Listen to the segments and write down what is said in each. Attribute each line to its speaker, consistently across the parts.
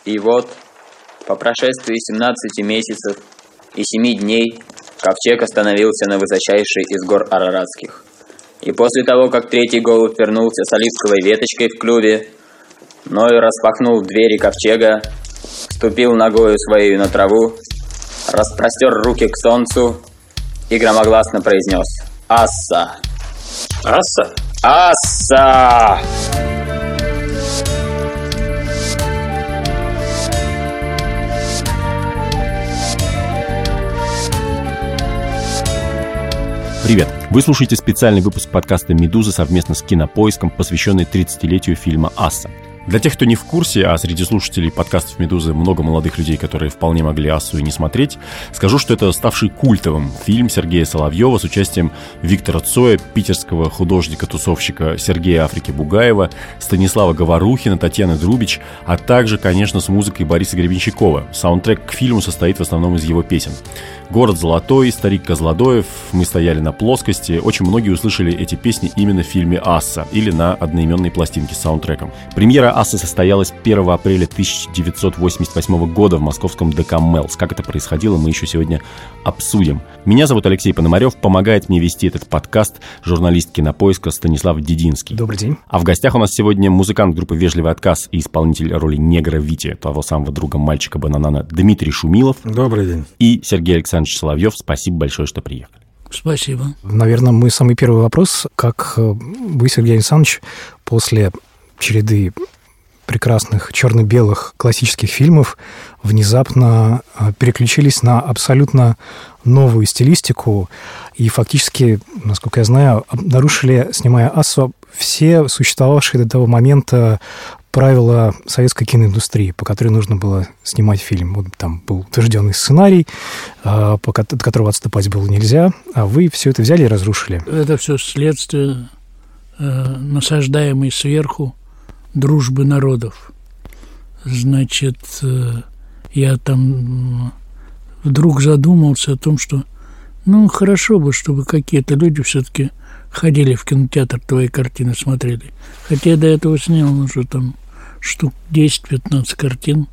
Speaker 1: И вот, по прошествии 17 месяцев и 7 дней, ковчег остановился на высочайшей из гор Араратских. И после того, как третий голубь вернулся с оливковой веточкой в клюве, Ной распахнул двери ковчега, ступил ногою своей на траву, распростер руки к солнцу и громогласно произнес: «Асса!
Speaker 2: Асса?
Speaker 1: Асса!»
Speaker 3: Привет! Вы слушаете специальный выпуск подкаста «Медуза» совместно с Кинопоиском, посвященный 30-летию фильма «Асса». Для тех, кто не в курсе, а среди слушателей подкастов «Медузы» много молодых людей, которые вполне могли «Ассу» и не смотреть, скажу, что это ставший культовым фильм Сергея Соловьева с участием Виктора Цоя, питерского художника-тусовщика Сергея Африки Бугаева, Станислава Говорухина, Татьяны Друбич, а также, конечно, с музыкой Бориса Гребенщикова. Саундтрек к фильму состоит в основном из его песен. «Город золотой», «Старик Козлодоев», «Мы стояли на плоскости». Очень многие услышали эти песни именно в фильме «Асса» или на одноименной пластинке с саундтреком. Премьера «Ассы» состоялась 1 апреля 1988 года в московском ДК «Мэлс». Как это происходило, мы еще сегодня обсудим. Меня зовут Алексей Пономарев, помогает мне вести этот подкаст журналист Кинопоиска Станислав Дединский.
Speaker 4: Добрый день.
Speaker 3: А в гостях у нас сегодня музыкант группы «Вежливый отказ» и исполнитель роли негра Вити, того самого друга мальчика Бананана, Дмитрий Шумилов.
Speaker 4: Добрый день.
Speaker 3: И Сергей Александрович Соловьев. Спасибо большое, что приехали.
Speaker 5: Спасибо.
Speaker 4: Наверное, мой самый первый вопрос. Как вы, Сергей Александрович, после череды прекрасных черно-белых классических фильмов внезапно переключились на абсолютно новую стилистику и фактически, насколько я знаю, нарушили, снимая «Ассу», все существовавшие до того момента правила советской киноиндустрии, по которой нужно было снимать фильм. Вот там был утвержденный сценарий, от которого отступать было нельзя, а вы все это взяли и разрушили.
Speaker 5: Это все следствие насаждаемой сверху дружбы народов. Значит, я там вдруг задумался о том, что хорошо бы, чтобы какие-то люди все-таки ходили в кинотеатр, твои картины смотрели. Хотя я до этого снял уже там штук 10-15 картин.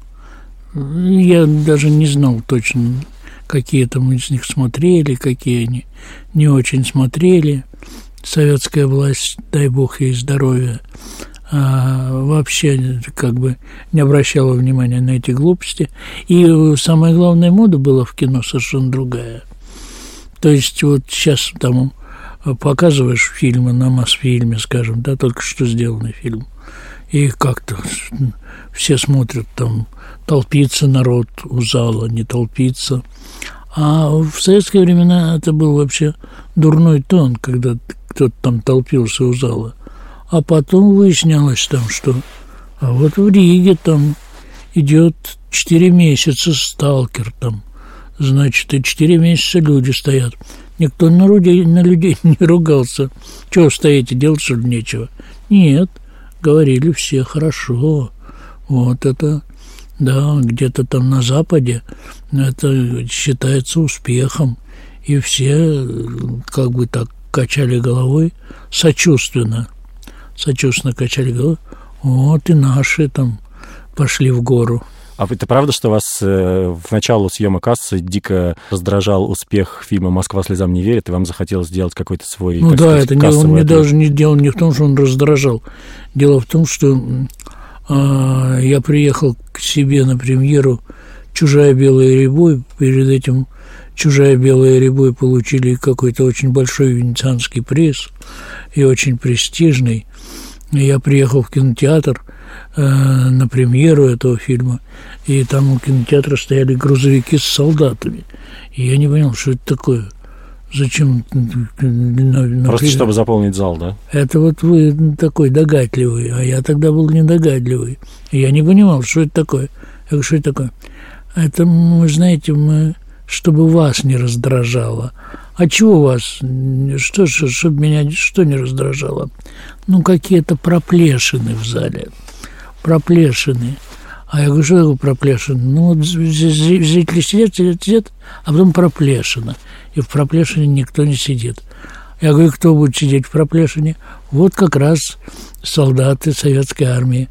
Speaker 5: Я даже не знал точно, какие там из них смотрели, какие они не очень смотрели. Советская власть, дай бог ей здоровья, вообще как бы не обращала внимания на эти глупости. И самая главная мода была в кино совершенно другая. То есть вот сейчас там показываешь фильмы на Мосфильме, скажем, да, только что сделанный фильм, и как-то все смотрят, там толпится народ у зала, не толпится. А в советские времена это был вообще дурной тон, когда кто-то там толпился у зала. А потом выяснялось там, что вот в Риге там идет 4 месяца сталкер там, значит, и 4 месяца люди стоят. Никто на людей не ругался. Чего стоите, делать, что ли, нечего? Нет, говорили все хорошо. Вот это, да, где-то там на Западе это считается успехом. И все как бы так качали головой, сочувственно качали головой. Вот и наши там пошли в гору.
Speaker 3: А это правда, что вас в началу съемок «Ассы» дико раздражал успех фильма «Москва слезам не верит», и вам захотелось сделать какой-то свой,
Speaker 5: так сказать,
Speaker 3: это кассовый
Speaker 5: мне даже не дело не в том, что он раздражал. Дело в том, что я приехал к себе на премьеру «Чужая белая рябой». Перед этим «Чужая белая рябой» получили какой-то очень большой венецианский приз и очень престижный. И я приехал в кинотеатр на премьеру этого фильма, и там у кинотеатра стояли грузовики с солдатами. И я не понял, что это такое. Зачем?
Speaker 3: Просто чтобы заполнить зал, да?
Speaker 5: Это вот вы такой догадливый, а я тогда был недогадливый. И я не понимал, что это такое. Я говорю, что это такое? Это, вы знаете, чтобы вас не раздражало. А чего вас? Чтобы меня что не раздражало? Какие-то проплешины в зале. Проплешины. А я говорю, что такое проплешина? Вот зрители сидят, а потом проплешина. И в проплешине никто не сидит. Я говорю, кто будет сидеть в проплешине? Вот как раз солдаты советской армии.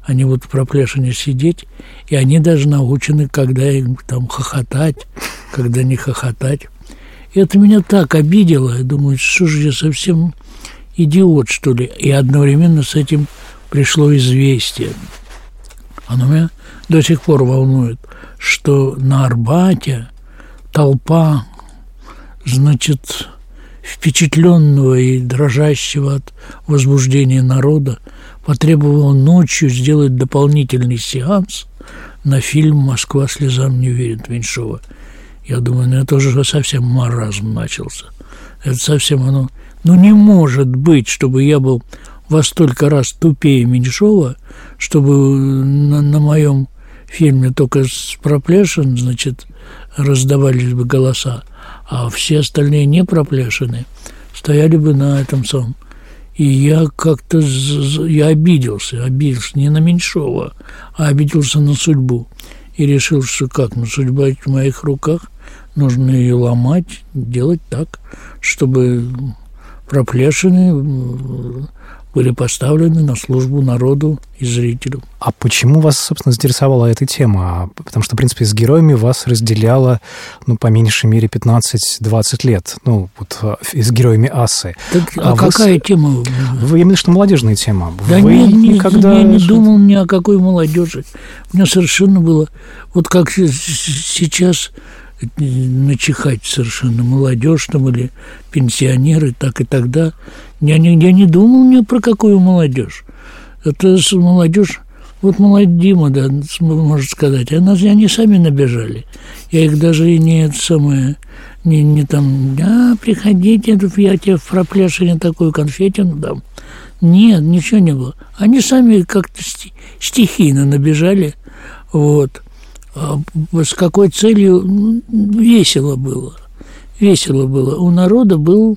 Speaker 5: они будут в проплешине сидеть, и они даже научены, когда им там хохотать, когда не хохотать. И это меня так обидело. Я думаю, что же я совсем идиот, что ли? И одновременно с этим пришло известие. Оно меня до сих пор волнует, что на Арбате толпа, значит, впечатленного и дрожащего от возбуждения народа потребовала ночью сделать дополнительный сеанс на фильм «Москва слезам не верит» Меньшова. Я думаю, это уже совсем маразм начался. Это совсем оно... не может быть, чтобы я был во столько раз тупее Меньшова, чтобы на моем фильме только с проплешин, значит, раздавались бы голоса, а все остальные не проплешины стояли бы на этом самом. И я как-то обиделся не на Меньшова, а обиделся на судьбу. И решил, что судьба в моих руках, нужно ее ломать, делать так, чтобы проплешины были поставлены на службу народу и зрителю.
Speaker 4: А почему вас, собственно, заинтересовала эта тема? Потому что, в принципе, с героями вас разделяло, по меньшей мере, 15-20 лет. С героями Ассы.
Speaker 5: Так, какая тема?
Speaker 4: Вы именно что молодежная тема.
Speaker 5: Да вы я не думал ни о какой молодежи. У меня совершенно было... как сейчас... начихать совершенно молодежь там или пенсионеры, так и тогда. Я не думал ни про какую молодежь. Это молодежь, Дима, да, можно сказать, они сами набежали. Я их даже и не приходите, я тебе в проплешине такую конфетину дам. Нет, ничего не было. Они сами как-то стихийно набежали, С какой целью? Весело было. У народа был,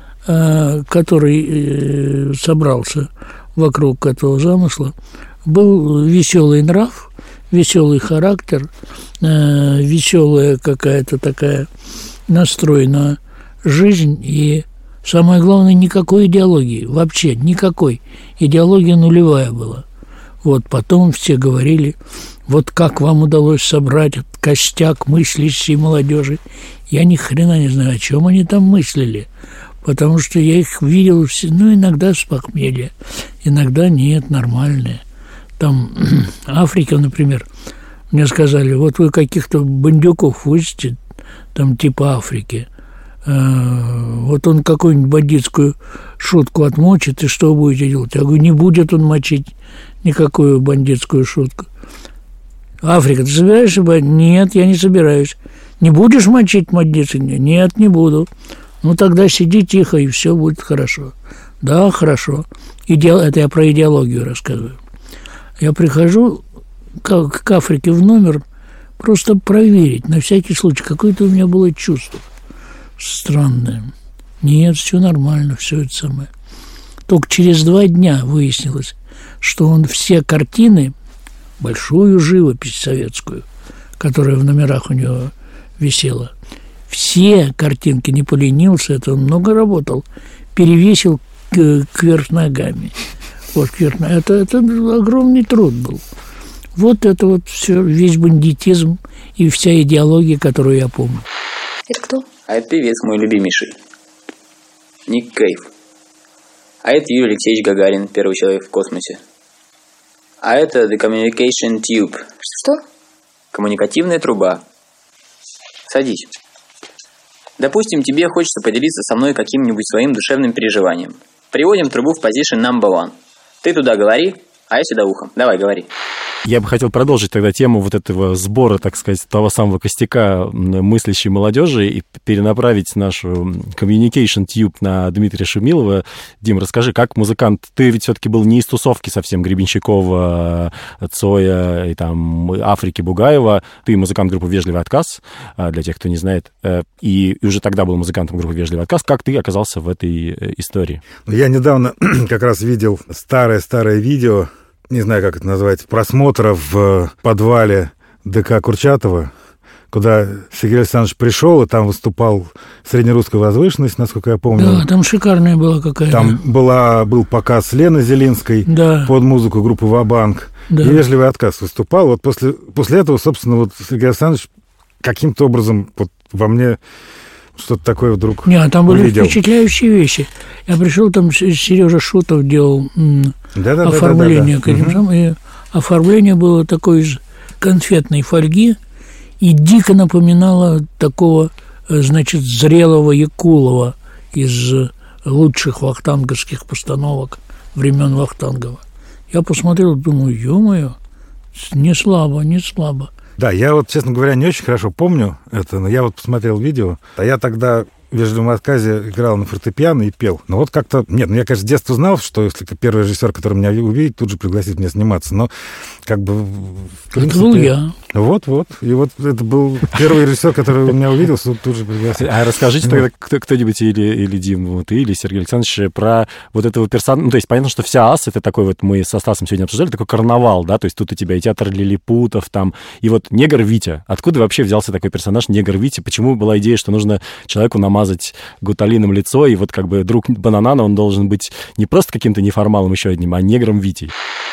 Speaker 5: который собрался вокруг этого замысла, был веселый нрав, веселый характер, веселая какая-то такая настрой на жизнь и, самое главное, никакой идеологии, вообще никакой. Идеология нулевая была. Потом все говорили... как вам удалось собрать костяк мыслящей молодежи? Я ни хрена не знаю, о чем они там мыслили, потому что я их видел, иногда с похмелья, иногда нет, нормальные. Там Африка, например, мне сказали, вы каких-то бандюков возите, там типа Африки, он какую-нибудь бандитскую шутку отмочит, и что будете делать? Я говорю, не будет он мочить никакую бандитскую шутку. Африка, ты собираешься? Нет, я не собираюсь. Не будешь мочить бандитов? Нет, не буду. Тогда сиди тихо, и все будет хорошо. Да, хорошо. Это я про идеологию рассказываю. Я прихожу к Африке в номер просто проверить, на всякий случай. Какое-то у меня было чувство странное. Нет, все нормально, все это самое. Только через 2 дня выяснилось, что он все картины, большую живопись советскую, которая в номерах у него висела, все картинки, не поленился, это он много работал, перевесил кверх ногами. Это огромный труд был. Это все, весь бандитизм и вся идеология, которую я помню.
Speaker 1: Это кто? А это певец мой любимейший. Ник Кейв. А это Юрий Алексеевич Гагарин, первый человек в космосе. А это The Communication Tube.
Speaker 2: Что?
Speaker 1: Коммуникативная труба. Садись. Допустим, тебе хочется поделиться со мной каким-нибудь своим душевным переживанием. Приводим трубу в position number 1. Ты туда говори, а я сюда ухом. Давай, говори.
Speaker 3: Я бы хотел продолжить тогда тему этого сбора, так сказать, того самого костяка мыслящей молодежи и перенаправить нашу Communication Tube на Дмитрия Шумилова. Дим, расскажи, как музыкант... Ты ведь все-таки был не из тусовки совсем Гребенщикова, Цоя и там Африки, Бугаева. Ты музыкант группы «Вежливый отказ», для тех, кто не знает. И уже тогда был музыкантом группы «Вежливый отказ». Как ты оказался в этой истории?
Speaker 6: Я недавно как раз видел старое видео, не знаю, как это назвать, просмотра в подвале ДК Курчатова, куда Сергей Александрович пришел, и там выступал «Среднерусская возвышенность», насколько я помню.
Speaker 5: Да, там шикарная была какая-то.
Speaker 6: Там был показ Лены Зелинской под музыку группы «Ва-банк». и вежливый отказ выступал. Вот после этого, собственно, вот Сергей Александрович каким-то образом вот во мне что-то такое вдруг
Speaker 5: Нет, там были
Speaker 6: увидел.
Speaker 5: Впечатляющие вещи. Я пришел, там Сережа Шутов делал оформление к этим, и оформление было такое из конфетной фольги и дико напоминало такого, значит, зрелого Якулова из лучших вахтанговских постановок времен Вахтангова. Я посмотрел, думаю, ё-моё, не слабо.
Speaker 6: Да, я вот, честно говоря, не очень хорошо помню это, но я вот посмотрел видео, а я тогда в вежливом отказе играл на фортепиано и пел. Но вот как-то... Нет, я, конечно, с детства знал, что если первый режиссер, который меня увидит, тут же пригласит меня сниматься. Но как бы... В принципе,
Speaker 5: это был я.
Speaker 6: Вот. И вот это был первый режиссер, который меня увидел, тут же пригласил.
Speaker 3: А расскажите тогда кто-нибудь или Дим, вот, или Сергей Александрович, про вот этого персонажа. Ну, то есть понятно, что вся АС — это такой вот, мы со Стасом сегодня обсуждали, такой карнавал, да, то есть тут у тебя и театр лилипутов там, и вот негр Витя. Откуда вообще взялся такой персонаж негр Витя? Почему была идея, что нужно человеку намазать гуталином лицо, и вот как бы друг Бананана, он должен быть не просто каким-то неформалом еще одним, а негром Витей?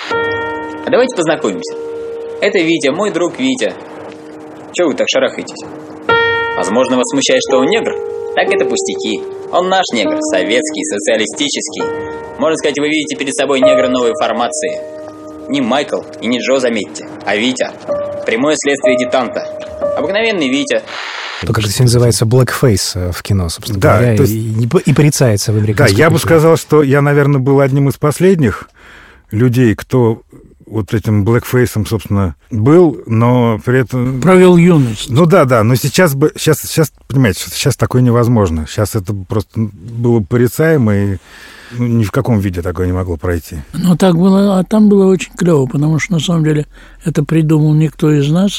Speaker 1: А давайте познакомимся. Это Витя, мой друг Витя. Чего вы так шарахаетесь? Возможно, вас смущает, что он негр? Так это пустяки. Он наш негр, советский, социалистический. Можно сказать, вы видите перед собой негра новой формации. Не Майкл и не Джо, заметьте, а Витя. Прямое следствие детанта. Обыкновенный Витя.
Speaker 4: То, как это называется, blackface в кино, собственно
Speaker 6: да,
Speaker 4: говоря,
Speaker 6: есть...
Speaker 4: и порицается в американской
Speaker 6: Да, я
Speaker 4: культуре.
Speaker 6: бы сказал, что я, наверное, был одним из последних людей, кто вот этим блэкфейсом, собственно, был, но при этом...
Speaker 5: Провел юность.
Speaker 6: Ну да, но сейчас, понимаете, сейчас такое невозможно. Сейчас это просто было порицаемо, и ни в каком виде такое не могло пройти.
Speaker 5: Но так было, а там было очень клево, потому что, на самом деле, это придумал никто из нас,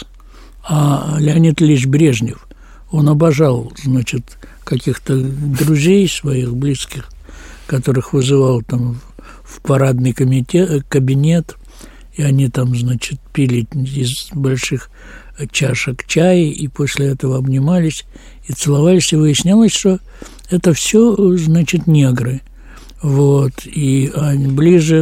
Speaker 5: а Леонид Ильич Брежнев. Он обожал, значит, каких-то друзей своих, близких, которых вызывал там в парадный кабинет, и они там, значит, пили из больших чашек чая, и после этого обнимались и целовались, и выяснялось, что это все, значит, негры. Вот, и ближе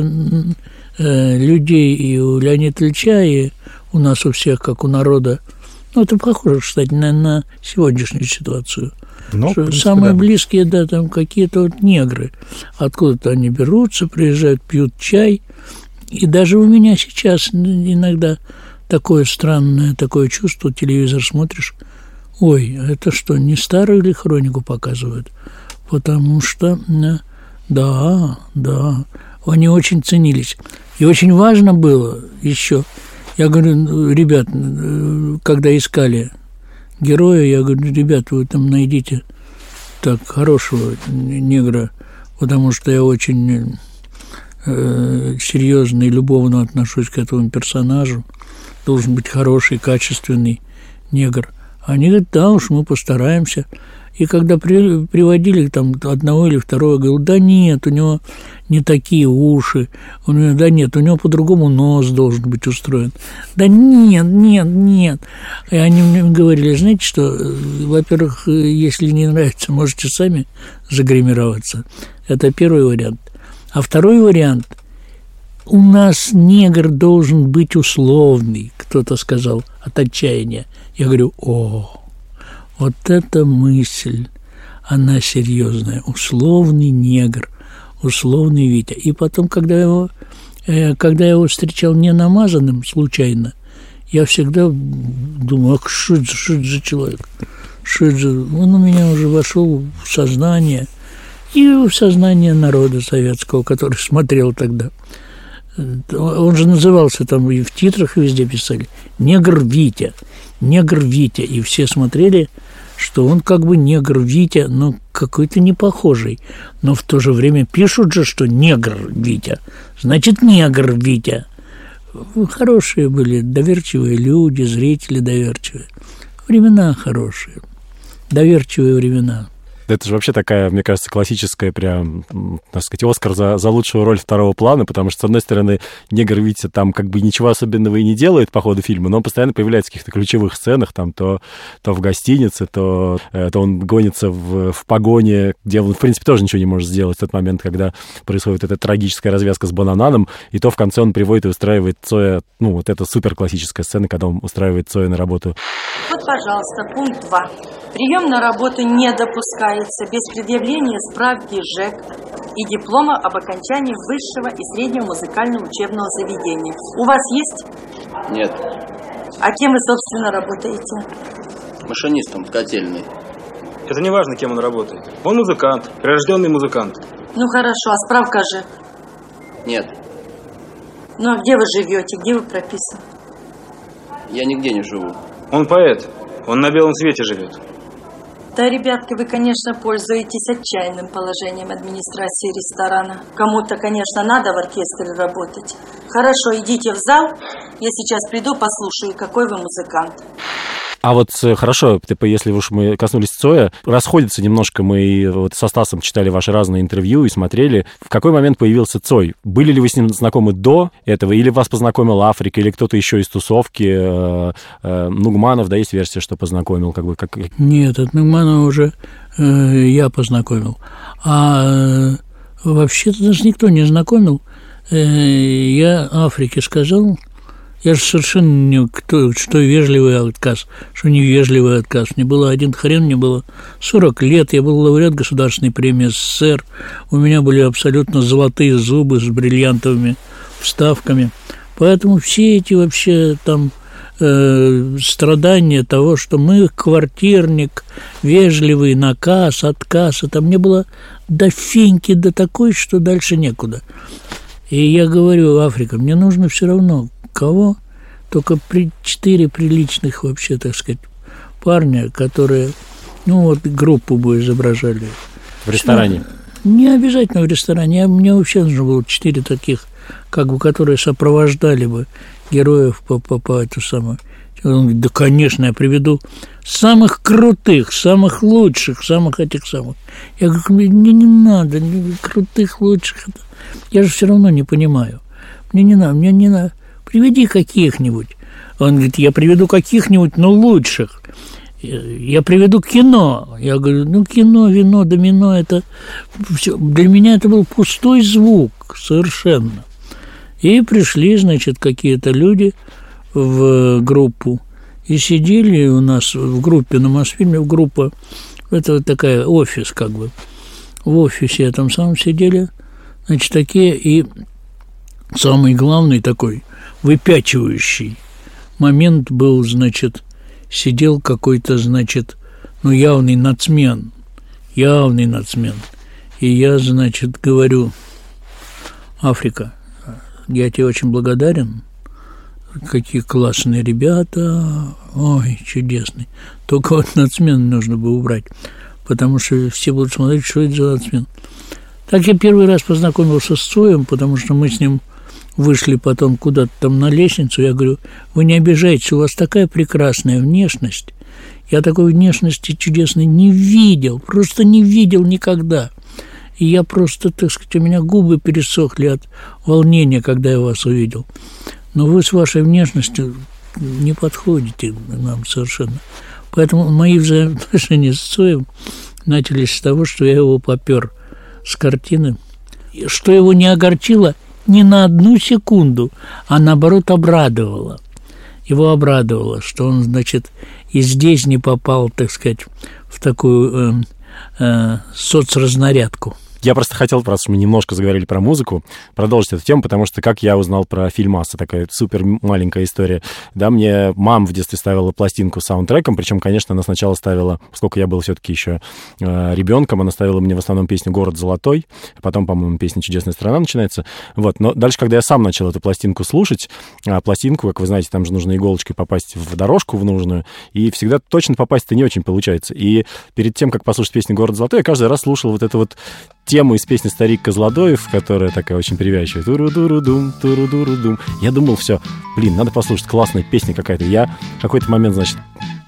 Speaker 5: людей и у Леонида Ильича, и у нас у всех, как у народа. Ну, это похоже, кстати, на сегодняшнюю ситуацию.
Speaker 6: Ну,
Speaker 5: что
Speaker 6: принципе,
Speaker 5: самые
Speaker 6: да.
Speaker 5: близкие, да, там какие-то вот негры. Откуда-то они берутся, приезжают, пьют чай. И даже у меня сейчас иногда такое странное, такое чувство, телевизор смотришь, ой, это что, не старую ли хронику показывают? Потому что, да, они очень ценились. И очень важно было еще... Я говорю, ребят, когда искали героя, я говорю, ребят, вы там найдите так хорошего негра, потому что я очень серьезно и любовно отношусь к этому персонажу. Должен быть хороший, качественный негр. Они говорят, да уж, мы постараемся. И когда приводили там одного или второго, говорил, да нет, у него не такие уши, у него по-другому нос должен быть устроен. Да нет. И они мне говорили, знаете что, во-первых, если не нравится, можете сами загримироваться. Это первый вариант. А второй вариант, у нас негр должен быть условный, кто-то сказал, от отчаяния. Я говорю, вот эта мысль, она серьезная. Условный негр, условный Витя. И потом, когда я его встречал не намазанным случайно, я всегда думал, что это за человек? Он у меня уже вошел в сознание, и в сознание народа советского, который смотрел тогда. Он же назывался там, и в титрах везде писали, негр Витя. И все смотрели, что он как бы негр Витя, но какой-то не похожий. Но в то же время пишут же, что негр Витя. Значит, негр Витя. Хорошие были, доверчивые люди, зрители доверчивые. Времена хорошие, доверчивые времена.
Speaker 3: Это же вообще такая, мне кажется, классическая прям, так сказать, Оскар за лучшую роль второго плана, потому что, с одной стороны, негр Витя там как бы ничего особенного и не делает по ходу фильма, но он постоянно появляется в каких-то ключевых сценах, там то в гостинице, то он гонится в погоне, где он, в принципе, тоже ничего не может сделать в тот момент, когда происходит эта трагическая развязка с Банананом, и то в конце он приводит и устраивает Цоя, ну, вот эта супер классическая сцена, когда он устраивает Цоя на работу.
Speaker 2: Вот, пожалуйста, пункт 2. Прием на работу не допускается без предъявления справки ЖЭК и диплома об окончании высшего и среднего музыкального учебного заведения. У вас есть?
Speaker 1: Нет.
Speaker 2: А кем вы, собственно, работаете?
Speaker 1: Машинистом в котельной.
Speaker 7: Это не важно, кем он работает. Он музыкант, прирожденный музыкант.
Speaker 2: Ну хорошо, а справка же?
Speaker 1: Нет.
Speaker 2: Ну а где вы живете, где вы прописаны?
Speaker 1: Я нигде не живу.
Speaker 7: Он поэт, он на белом свете живет.
Speaker 2: Да, ребятки, вы, конечно, пользуетесь отчаянным положением администрации ресторана. Кому-то, конечно, надо в оркестре работать. Хорошо, идите в зал. Я сейчас приду, послушаю, какой вы музыкант.
Speaker 3: А вот хорошо, если уж мы коснулись Цоя, расходятся немножко, мы вот со Стасом читали ваши разные интервью и смотрели, в какой момент появился Цой. Были ли вы с ним знакомы до этого, или вас познакомил Африка, или кто-то еще из тусовки, Нугманов, да, есть версия, что познакомил?
Speaker 5: Нет, от Нугманова уже я познакомил. А вообще-то даже никто не знакомил. Я Африке сказал... Я же совершенно не... Что вежливый отказ, что невежливый отказ. Мне было один хрен, мне было 40 лет, я был лауреат Государственной премии СССР, у меня были абсолютно золотые зубы с бриллиантовыми вставками. Поэтому все эти вообще там страдания того, что мы квартирник, вежливый, наказ, отказ, это мне было до феньки, до такой, что дальше некуда. И я говорю, Африка, мне нужно все равно... Кого? Только 4 приличных вообще, так сказать, парня, которые, ну вот, группу бы изображали.
Speaker 3: В ресторане?
Speaker 5: Не обязательно в ресторане. Мне вообще нужно было 4 таких, как бы, которые сопровождали бы героев по эту самую. Он говорит, да, конечно, я приведу самых крутых, самых лучших, самых этих самых. Я говорю, мне не надо, крутых, лучших. Я же все равно не понимаю. Мне не надо. Приведи каких-нибудь. Он говорит, я приведу каких-нибудь, но лучших. Я приведу кино. Я говорю, ну, кино, вино, домино, это все. Для меня это был пустой звук совершенно. И пришли, значит, какие-то люди в группу и сидели у нас в группе на Мосфильме, группа, это вот такая офис как бы. В офисе там самом сидели, значит, такие, и самый главный такой выпячивающий момент был, значит, сидел какой-то, значит, ну, явный нацмен. И я, значит, говорю, Африка, я тебе очень благодарен, какие классные ребята, ой, чудесный. Только вот нацмен нужно бы убрать, потому что все будут смотреть, что это за нацмен. Так я первый раз познакомился с Цоем, потому что мы с ним вышли потом куда-то там на лестницу, я говорю, вы не обижайтесь, у вас такая прекрасная внешность. Я такой внешности чудесной не видел, просто не видел никогда. И я просто, так сказать, у меня губы пересохли от волнения, когда я вас увидел. Но вы с вашей внешностью не подходите нам совершенно. Поэтому мои взаимоотношения с Цоем начались с того, что я его попер с картины, что его не огорчило ни на одну секунду, а наоборот обрадовало. Его обрадовало, что он, значит, и здесь не попал, так сказать, в такую соцразнарядку.
Speaker 3: Я просто хотел, раз мы немножко заговорили про музыку, продолжить эту тему, потому что как я узнал про фильм «Асса», такая супер маленькая история. Да, мне мама в детстве ставила пластинку с саундтреком, причем, конечно, она сначала ставила, поскольку я был все-таки еще ребенком, она ставила мне в основном песню «Город золотой», потом, по-моему, песня «Чудесная страна» начинается. Вот. Но дальше, когда я сам начал эту пластинку слушать, пластинку, как вы знаете, там же нужно иголочкой попасть в дорожку в нужную, и всегда точно попасть-то не очень получается. И перед тем, как послушать песню «Город золотой», я каждый раз слушал вот это вот тему из песни «Старик Козлодоев», которая такая очень привязчивая. Туру-дуру-дум, туру-дуру-дум. Я думал, все, надо послушать, классная песня какая-то. Я в какой-то момент, значит,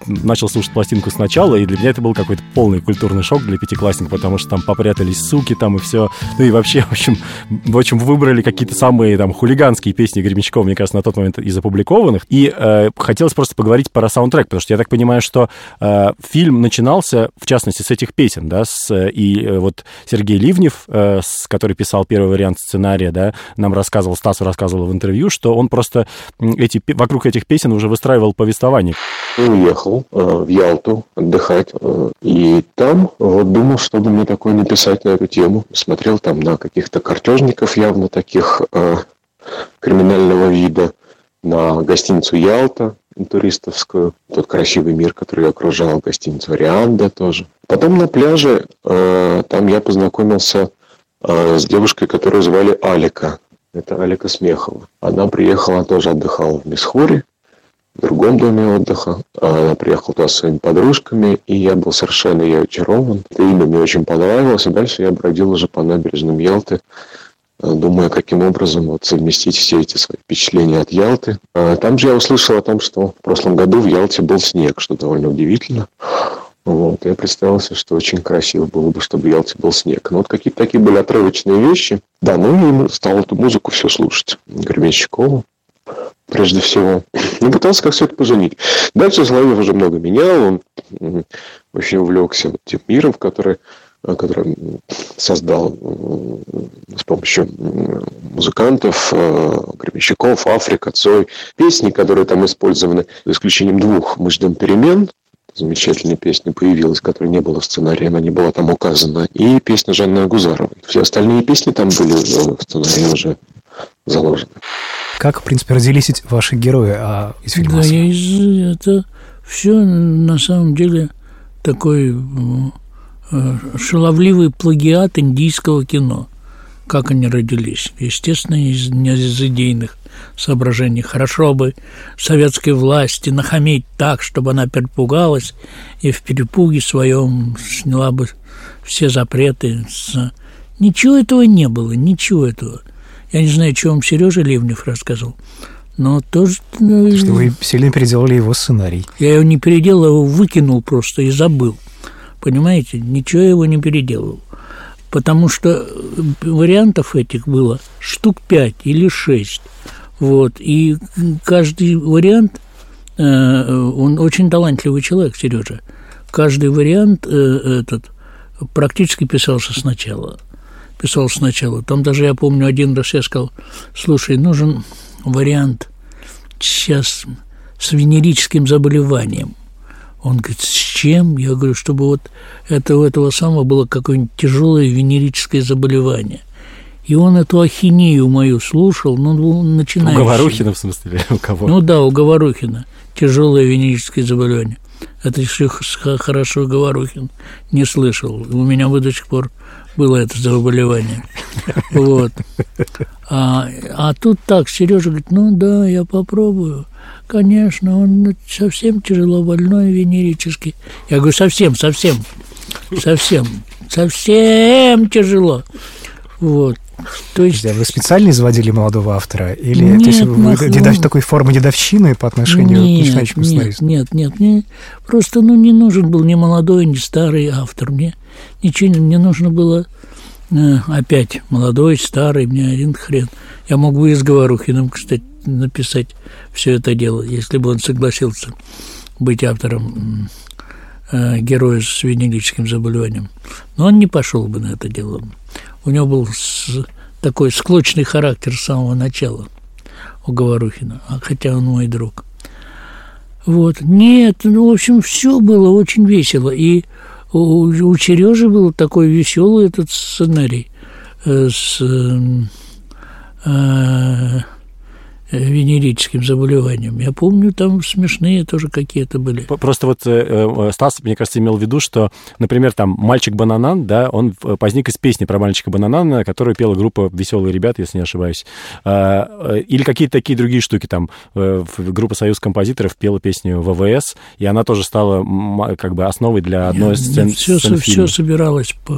Speaker 3: начал слушать пластинку сначала, и для меня это был какой-то полный культурный шок для пятиклассников, потому что там попрятались суки там и все. Ну и вообще, в общем, выбрали какие-то самые там хулиганские песни Гребенщикова, мне кажется, на тот момент из опубликованных. И хотелось просто поговорить про саундтрек, потому что я так понимаю, что фильм начинался, в частности, с этих песен, да, и вот Сергей Ливнев, который писал первый вариант сценария, да, нам рассказывал, Стасу рассказывал в интервью, что он просто вокруг этих песен уже выстраивал повествование.
Speaker 8: Я уехал в Ялту отдыхать, и там вот думал, что бы мне такое написать на эту тему. Смотрел там на каких-то картежников явно таких криминального вида, на гостиницу «Ялта» туристовскую, тот красивый мир, который окружал, гостиницу «Рианда» тоже. Потом на пляже там я познакомился с девушкой, которую звали Алика. Это Алика Смехова. Она приехала, тоже отдыхала в Мисхоре, в другом доме отдыха. Она приехала туда со своими подружками, и я был совершенно ей очарован. Это имя мне очень понравилось, и дальше я бродил уже по набережным Ялты, думая, каким образом вот совместить все эти свои впечатления от Ялты. Там же я услышал о том, что в прошлом году в Ялте был снег, что довольно удивительно. Вот. Я представил себе, что очень красиво было бы, чтобы в Ялте был снег. Но вот какие-то такие были отрывочные вещи. Да, ну и стал эту музыку все слушать. Гребенщикову, прежде всего. И пытался как все это поженить. Дальше Соловьев уже много менял. Он очень увлекся тем миром, который создал с помощью музыкантов, Гребенщиков, Африка, Цой. Песни, которые там использованы, за исключением двух «Мы ждем перемен», замечательная песня появилась, которая не была в сценарии, она не была там указана, и песня Жанны Агузаровой. Все остальные песни там были в сценарии уже заложены.
Speaker 4: Как, в принципе, родились ваши герои из фильма?
Speaker 5: Да, это все на самом деле такой шаловливый плагиат индийского кино. Как они родились? Естественно, не из идейных соображений. Хорошо бы советской власти нахамить так, чтобы она перепугалась и в перепуге своем сняла бы все запреты. Ничего этого не было, ничего этого. Я не знаю, что вам Сережа Ливнев рассказывал, но тоже...
Speaker 4: Что вы сильно переделали его сценарий.
Speaker 5: Я его не переделал, его выкинул просто и забыл. Понимаете? Ничего я его не переделал. Потому что вариантов этих было штук 5 или 6. Вот. И каждый вариант, он очень талантливый человек, Сережа. Каждый вариант этот практически писался сначала. Там даже, я помню, один раз я сказал: слушай, нужен вариант сейчас с венерическим заболеванием. Он говорит: с чем? Я говорю, чтобы вот у этого самого было какое-нибудь тяжелое венерическое заболевание. И он эту ахинею мою слушал, ну, начинающий. У
Speaker 3: Говорухина, в смысле, у кого?
Speaker 5: Ну да, у Говорухина. Тяжелое венерическое заболевание. Это еще хорошо Говорухин не слышал. У меня до сих пор было это заболевание. Вот. А тут так, Сережа говорит: ну да, я попробую. Конечно, он совсем тяжело больной венерический. Я говорю: совсем тяжело. Вот. То есть...
Speaker 4: Вы специально изводили молодого автора? Или
Speaker 5: нет,
Speaker 4: то есть вы такой формы дедовщины по отношению к начинающему сценаристу?
Speaker 5: Нет. Просто не нужен был ни молодой, ни старый автор. Мне ничего не нужно было опять молодой, старый, мне один хрен. Я мог бы и с Говорухиным, кстати, написать все это дело, если бы он согласился быть автором героя с венерическим заболеванием. Но он не пошел бы на это дело. У него был такой склочный характер с самого начала у Говорухина, хотя он мой друг. Вот. Нет, в общем, все было очень весело. И у Сережи был такой веселый этот сценарий с венерическим заболеванием. Я помню, там смешные тоже какие-то были.
Speaker 3: Просто вот Стас, мне кажется, имел в виду, что, например, там «Мальчик Бананан», да, он возник из песни про мальчика Бананана, которую пела группа «Веселые ребята», если не ошибаюсь. Или какие-то такие другие штуки. Там группа «Союз композиторов» пела песню ВВС, и она тоже стала как бы основой для одной из сцен фильма.
Speaker 5: Все собиралось по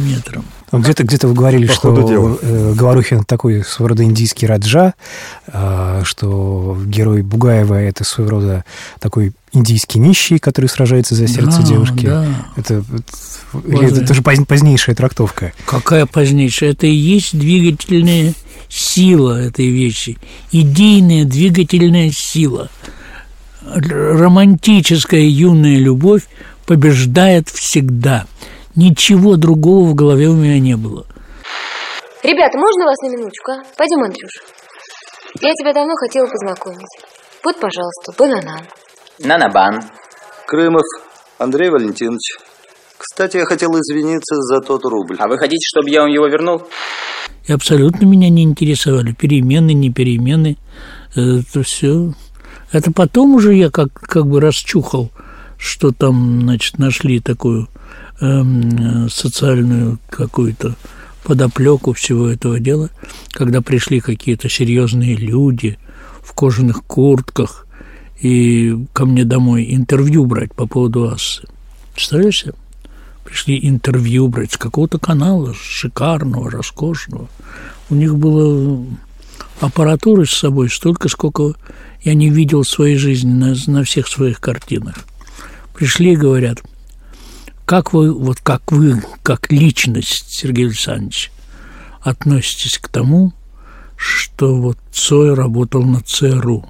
Speaker 5: миллиметрам.
Speaker 4: Где-то вы говорили, что Говорухин такой своего рода индийский Раджа, что герой Бугаева – это своего рода такой индийский нищий, который сражается за сердце девушки.
Speaker 5: Да.
Speaker 4: Это тоже позднейшая трактовка.
Speaker 5: Какая позднейшая? Это и есть двигательная сила этой вещи. Идейная двигательная сила. Романтическая юная любовь побеждает всегда. Ничего другого в голове у меня не было.
Speaker 9: Ребята, можно вас на минуточку, а? Пойдем, Андрюш. Я тебя давно хотела познакомить. Вот, пожалуйста, бананан.
Speaker 1: Нанабан.
Speaker 10: Крымов Андрей Валентинович. Кстати, я хотел извиниться за тот рубль.
Speaker 1: А вы хотите, чтобы я вам его вернул?
Speaker 5: И абсолютно меня не интересовали перемены, не перемены. Это все. Это потом уже я как бы расчухал, что там, значит, нашли такую социальную какую-то подоплеку всего этого дела, когда пришли какие-то серьезные люди в кожаных куртках и ко мне домой интервью брать по поводу Ассы. Представляешь? Пришли интервью брать с какого-то канала шикарного, роскошного. У них было аппаратуры с собой столько, сколько я не видел в своей жизни на всех своих картинах. Пришли и говорят: как вы, как личность, Сергей Александрович, относитесь к тому, что вот Цой работал на ЦРУ?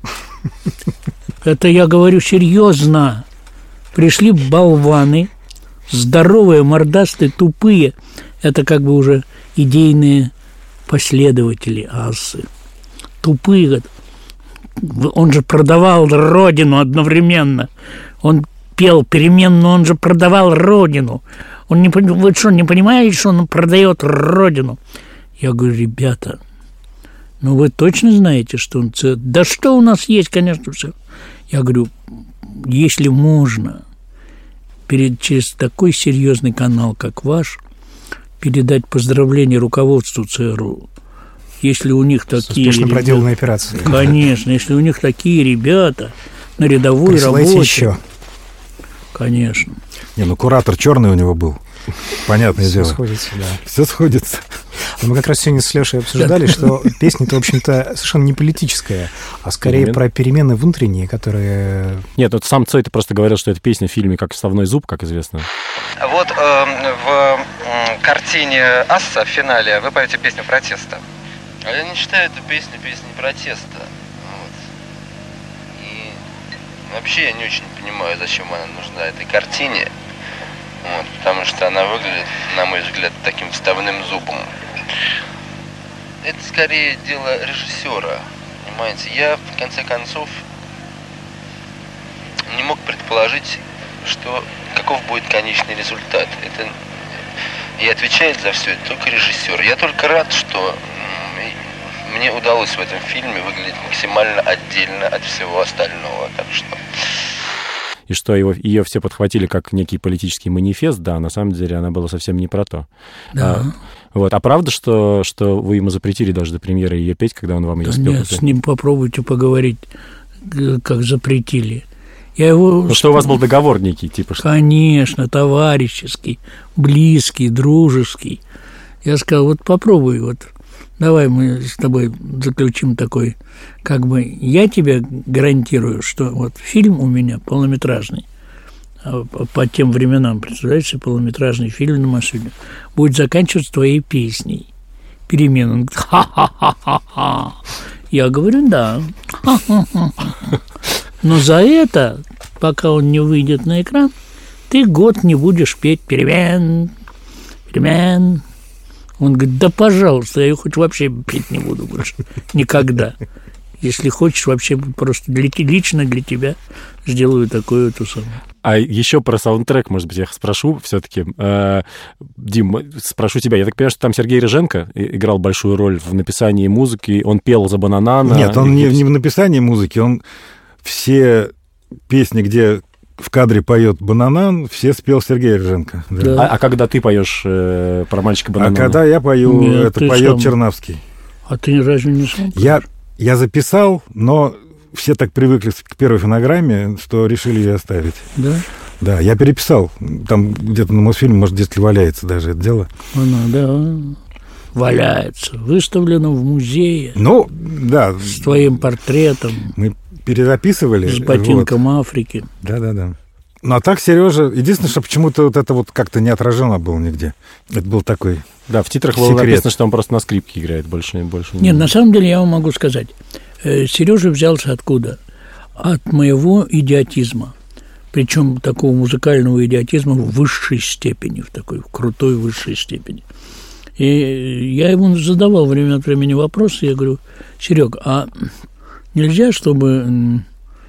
Speaker 5: Это я говорю серьезно. Пришли болваны, здоровые, мордастые, тупые. Это как бы уже идейные последователи Ассы. Тупые. Он же продавал родину одновременно. Он пел переменно, он же продавал родину. Вы что, не понимаете, что он продает родину? Я говорю: ребята, ну вы точно знаете, что он... Да что у нас есть, конечно, все. Я говорю: если можно через такой серьезный канал, как ваш, передать поздравления руководству ЦРУ, если у них такие...
Speaker 4: Успешно проделанные операции.
Speaker 5: Конечно, если у них такие ребята на рядовой
Speaker 4: присылайте
Speaker 5: работе...
Speaker 4: еще.
Speaker 5: Конечно.
Speaker 6: Куратор черный у него был. Понятное дело.
Speaker 4: Все сходится, да.
Speaker 6: Все сходится.
Speaker 4: Мы как раз сегодня с Лешей обсуждали, что песня-то, в общем-то, совершенно не политическая, а скорее про перемены внутренние, которые...
Speaker 3: Нет, вот сам Цой просто говорил, что это песня в фильме «Как вставной зуб», как известно.
Speaker 11: Вот в картине «Асса» в финале вы поете песню протеста.
Speaker 12: А я не считаю эту песней протеста. Вот. И вообще я не очень понимаю, зачем она нужна этой картине. Вот, потому что она выглядит, на мой взгляд, таким вставным зубом. Это скорее дело режиссера. Понимаете, я в конце концов не мог предположить, каков будет конечный результат. И отвечает за все это только режиссер. Я только рад, что мне удалось в этом фильме выглядеть максимально отдельно от всего остального. Так что...
Speaker 3: И что ее все подхватили как некий политический манифест, да, на самом деле она была совсем не про то.
Speaker 5: Да.
Speaker 3: А правда, что вы ему запретили даже до премьеры ее петь, когда он вам ее спел?
Speaker 5: Нет, с ним попробуйте поговорить, как запретили. Я его...
Speaker 3: Что у вас был договор некий, типа?
Speaker 5: Конечно, товарищеский, близкий, дружеский. Я сказал: вот попробуй, давай мы с тобой заключим такой, как бы я тебе гарантирую, что фильм у меня полнометражный, по тем временам, представляешь, полнометражный фильм на Масюне будет заканчиваться твоей песней «Перемена». Он говорит: ха-ха-ха-ха-ха. Я говорю: да. Но за это, пока он не выйдет на экран, ты год не будешь петь «Перемен». Он говорит: да, пожалуйста, я ее хоть вообще петь не буду больше. Никогда. Если хочешь, вообще просто лично для тебя сделаю такую самую.
Speaker 3: А еще про саундтрек, может быть, я спрошу все-таки. Дим, спрошу тебя. Я так понимаю, что там Сергей Рыженко играл большую роль в написании музыки. Он пел за «Бананана».
Speaker 6: Нет, он не в написании музыки. Он все песни, где в кадре поет «Бананан», все спел Сергей Рыженко.
Speaker 3: Да. А когда ты поешь про мальчика «Бананана»?
Speaker 6: А когда я пою, это поет Чернавский.
Speaker 5: А ты разве не сам?
Speaker 6: Я записал, но все так привыкли к первой фонограмме, что решили ее оставить.
Speaker 5: Да?
Speaker 6: Да, я переписал. Там где-то на Мосфильме, может, где-то валяется даже это дело.
Speaker 5: Да. валяется, выставлено в музее.
Speaker 6: Ну, да.
Speaker 5: С твоим портретом.
Speaker 6: Мы перезаписывали.
Speaker 5: С ботинком Африки.
Speaker 6: Да. Ну, а так, Сережа, единственное, что почему-то вот это вот как-то не отражено было нигде. Это был такой
Speaker 3: Да, в титрах было написано, что он просто на скрипке играет, больше
Speaker 5: Нет, на самом деле я вам могу сказать. Сережа взялся откуда? От моего идиотизма. Причем такого музыкального идиотизма в высшей степени, в такой крутой высшей степени. И я ему задавал время от времени вопросы, я говорю: Серег, а нельзя, чтобы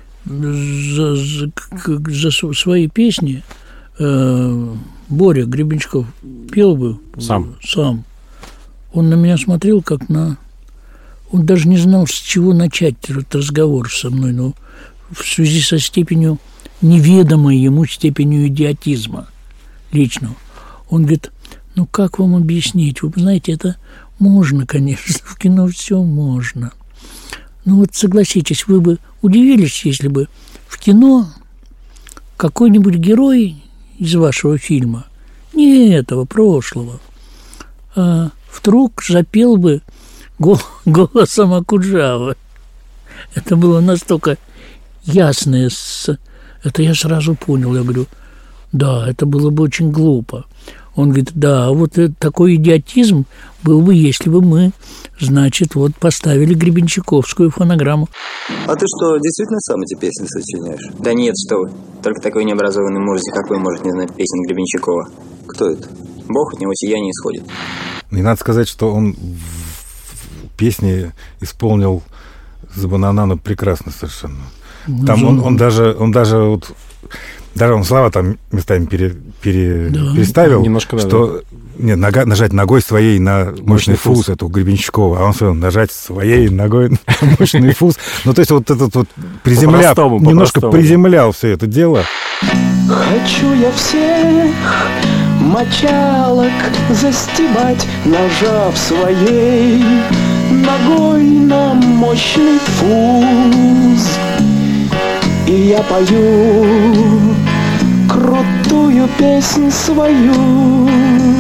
Speaker 5: за свои песни Боря Гребенщиков пел бы сам. Он на меня смотрел как на... Он даже не знал, с чего начать этот разговор со мной, но в связи со степенью, неведомой ему степенью идиотизма личного. Он говорит: ну как вам объяснить? Вы знаете, это можно, конечно, в кино все можно. Ну вот согласитесь, вы бы удивились, если бы в кино какой-нибудь герой из вашего фильма, не этого, прошлого, вдруг запел бы голосом Окуджавы. Это было настолько ясное. Это я сразу понял. Я говорю: да, это было бы очень глупо. Он говорит: да, вот такой идиотизм был бы, если бы мы, значит, вот поставили Гребенщиковскую фонограмму.
Speaker 10: А ты что, действительно сам эти песни сочиняешь?
Speaker 1: Да нет, что вы. Только такой необразованный мужик, как вы, может не знать песен Гребенщикова.
Speaker 10: Кто это?
Speaker 1: Бог от него сияние исходит.
Speaker 6: И надо сказать, что он песни исполнил за «Бананану» прекрасно совершенно. Там он даже вот... Даже он слова там местами переставил,
Speaker 3: немножко,
Speaker 6: что нет, нажать ногой своей на мощный фуз, это у Гребенщикова, а он сказал: нажать своей ногой на мощный фуз. Ну, то есть вот этот вот немножко приземлял все это дело.
Speaker 13: Хочу я всех мочалок застебать, нажав своей ногой на мощный фуз. И я пою крутую песню свою.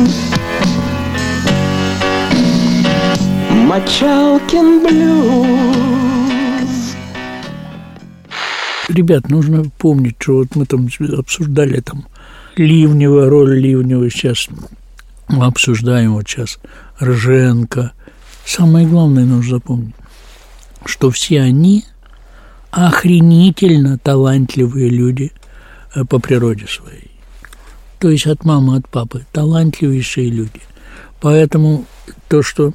Speaker 13: Мочалкин блюз.
Speaker 5: Ребят, нужно помнить, что вот мы там обсуждали там Ливнева, роль Ливнева сейчас. Мы обсуждаем вот сейчас Рженко. Самое главное нужно запомнить, что все они охренительно талантливые люди по природе своей. То есть от мамы, от папы. Талантливейшие люди. Поэтому то, что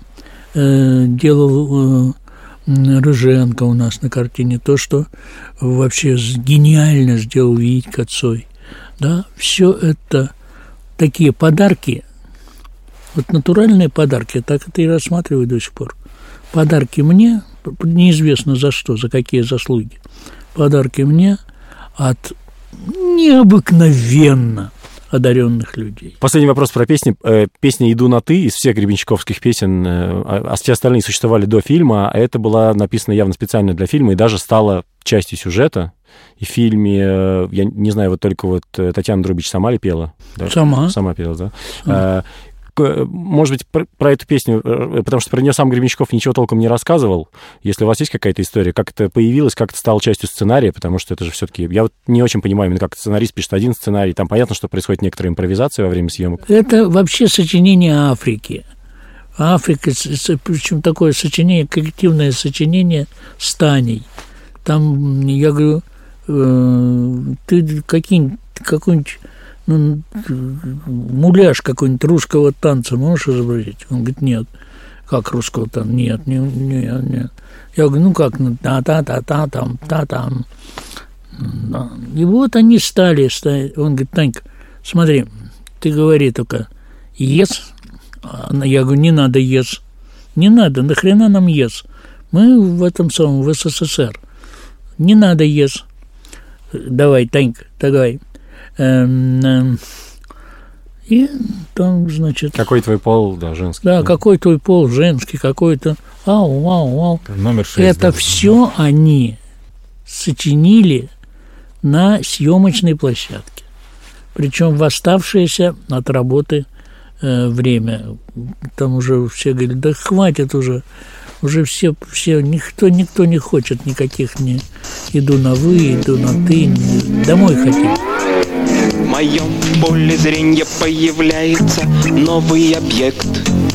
Speaker 5: делал Рыженко у нас на картине, то, что вообще гениально сделал Витька Цой, да, все это такие подарки, вот натуральные подарки, так это и рассматриваю до сих пор. Подарки мне, неизвестно за что, за какие заслуги, подарки мне от необыкновенно одаренных людей.
Speaker 3: Последний вопрос про песни. Песня «Иду на ты» из всех гребенщиковских песен, а все остальные существовали до фильма, а это была написана явно специально для фильма и даже стала частью сюжета. И в фильме, я не знаю, вот только вот Татьяна Друбич сама ли пела? Да? Сама пела, да. Может быть, про эту песню, потому что про нее сам Гребенщиков ничего толком не рассказывал. Если у вас есть какая-то история, как это появилось, как это стало частью сценария, потому что это же все-таки... Я вот не очень понимаю, именно как сценарист пишет один сценарий, там понятно, что происходит некоторая импровизация во время съемок.
Speaker 5: Это вообще сочинение Африки. Африка, причем такое сочинение, коллективное сочинение с Таней. Там, я говорю, ты какой-нибудь муляж какой-нибудь русского танца можешь изобразить? Он говорит: нет. Как русского танца? Нет. Я говорю: ну как, та-та-та-та-там, та-там. И вот они стали. Он говорит: Танька, смотри, ты говори только «yes». Я говорю: не надо «yes». Не надо, нахрена нам «yes». Мы в этом самом, в СССР. Не надо «yes». Давай, Танька, давай. И там, значит...
Speaker 3: Какой твой пол, да, женский.
Speaker 5: Да, какой твой пол, женский, какой-то... Ау.
Speaker 6: Номер 6.
Speaker 5: Это да, все они сочинили на съемочной площадке. Причем восставшиеся от работы время. Там уже все говорят, да хватит уже все никто не хочет никаких не иду на вы, иду на ты, домой хотим.
Speaker 13: В моем поле зрения появляется новый объект.